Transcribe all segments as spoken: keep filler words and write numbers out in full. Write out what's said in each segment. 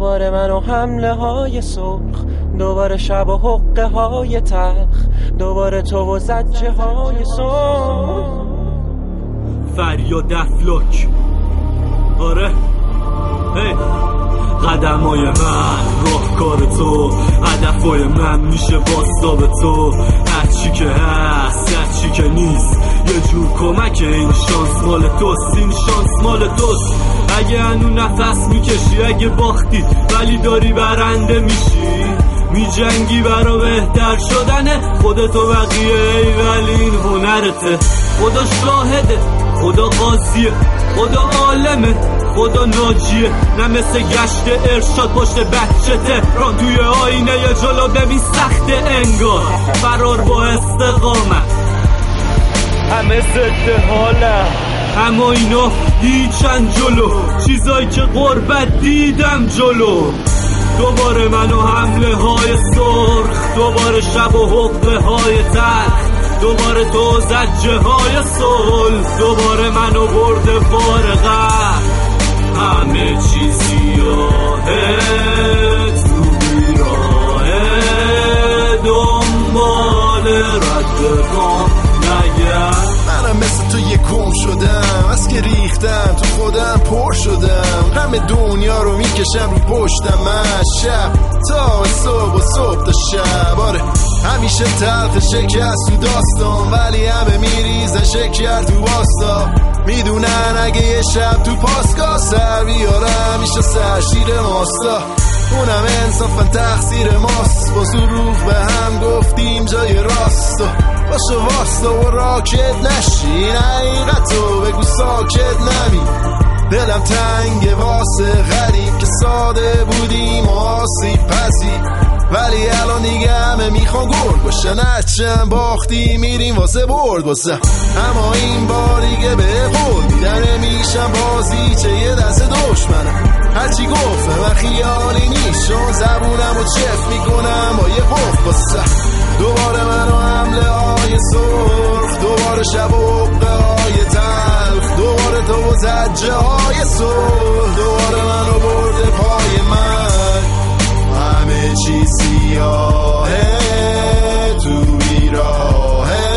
دوباره من و حمله های سرخ، دوباره شب و حقه های تلخ، دوباره تو و زجه های سرخ. فریاد افلاک. آره هی قدمای من راهکار تو، هدفای من میشه بازتاب تو. هرچی که هست هرچی که نیست یه جور کمک، این شانس مال توست، این شانس مال توست. اگه هنو نفس میکشی، اگه باختی ولی داری برنده میشی، میجنگی برا بهتر شدن خودتو بقیه ای، ولی این هنرته. خدا شاهده، خدا قاضیه، خدا عالمه، خدا ناجیه. نه مثل گشت ارشاد پشت بچه تهران توی آینه یا جلو ببین سخته انگار فرار با استقامت. همه ضد حالم، اما اینا هیچن جلو چیزایی که غربت دیدم جلو. دوباره من و حمله های سرخ، دوباره شب و حقه های تلخ، دوباره تو زجه های صلح، دوباره من و برده بار غم. همه چی سیاهه تو بیراهه، دنبال رد پام نگرد. منم مثل تو یه گم شدم، از که ریختم تو خودم پر شدم. همه دنیا رو میکشم رو پشتم، من شب تا صبح و صبح تا شب. آره همیشه تلخ شکست تو داستان، ولی همه میریزن شکر تو واستا. میدونن اگه یه شب تو پاسگاه سر بیارم میشه سرشیر ماستا. اونم انصافا تقصیر ماست، با ظروف به هم گفتیم جای راست. باشه واستا و راکت نشین، حقیقتو بگو ساکت نمی. دلم تنگ واسه غریب که ساده بودیم و آسیب پذیر، ولی الان دیگه همه میخوان گرد باشن. هرچند باختی میریم واسه برد واسه، اما این بار دیگه به قول میدن میشم بازی چه یه دست دشمنم. هرچی گفتم و خیالی نیست، چون زبونم و چف میکنم با یه قف واسه. دوباره من و حمله های سرخ، دوباره شب و حقه های تلخ، دوباره تو و زجه های صلح، دوباره من و برده پای من. همه چی سیاهه تو بیراهه،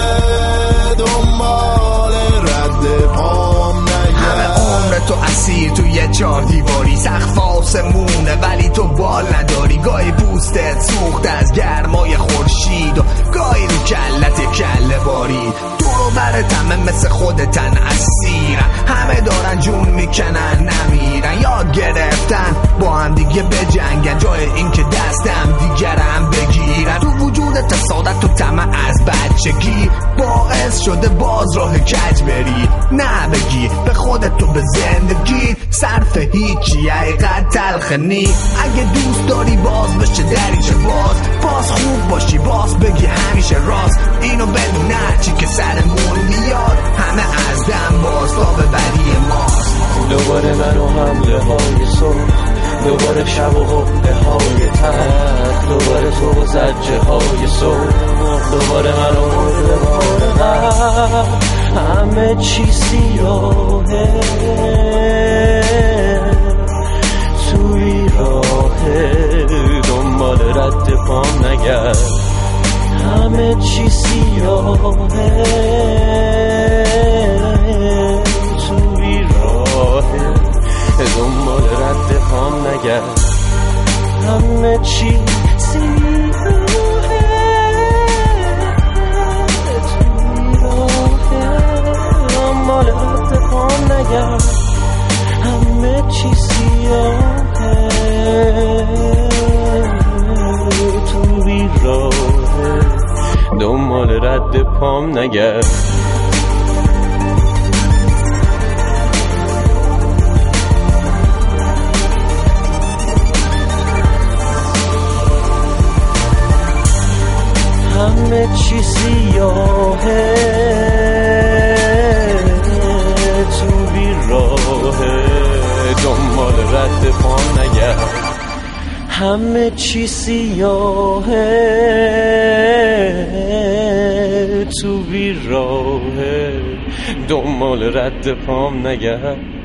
دنبال رد پام نگرد. همه عمر تو اسیر تو یه چار دیواری، سقف آسمونه ولی تو بال نداری. گاهی پوستت سوخت از گرمای خورشید و گاهی رو کلت کله باری. دورو برت همه مثل خودتن اسیرن، همه دارن جون میکنن نمیرن. یاد گرفتن با هم دیگه بجنگن، جای این که دستم دیگرم بگیرن. تو وجود تصادت تو طمع از بچگی باعث شده باز راه کج بری. نه بگی به خودت تو به زندگی صرف هیچی، حقیقت تلخ نی. اگه دوست داری باز بشه دریچه باز، باز خوب باشی باز بگی همیشه راست. اینو بدون هرچی که سرمون بیاد، همه از دم باز تا به بری ماست. دوباره من و حمله های سرخ، دوباره شب و حقه های تلخ، دوباره تو و زجه های سرخ، دوباره من و برده بار غم. همه چی سیاهه توی راهه، دنبال رد پام نگرد. همه چی سیاهه توی راهه، دنبال رد پام نگرد. همه چی سیاهه توی راهه، دنبال رد پام نگرد. همه چی سیاهه توی راهه، دنبال رد پام نگرد. همه چی سیاهه تو بیراهه، دنبال رد پام نگرد. همه چی سیاهه تو بیراهه، دنبال رد پام نگرد.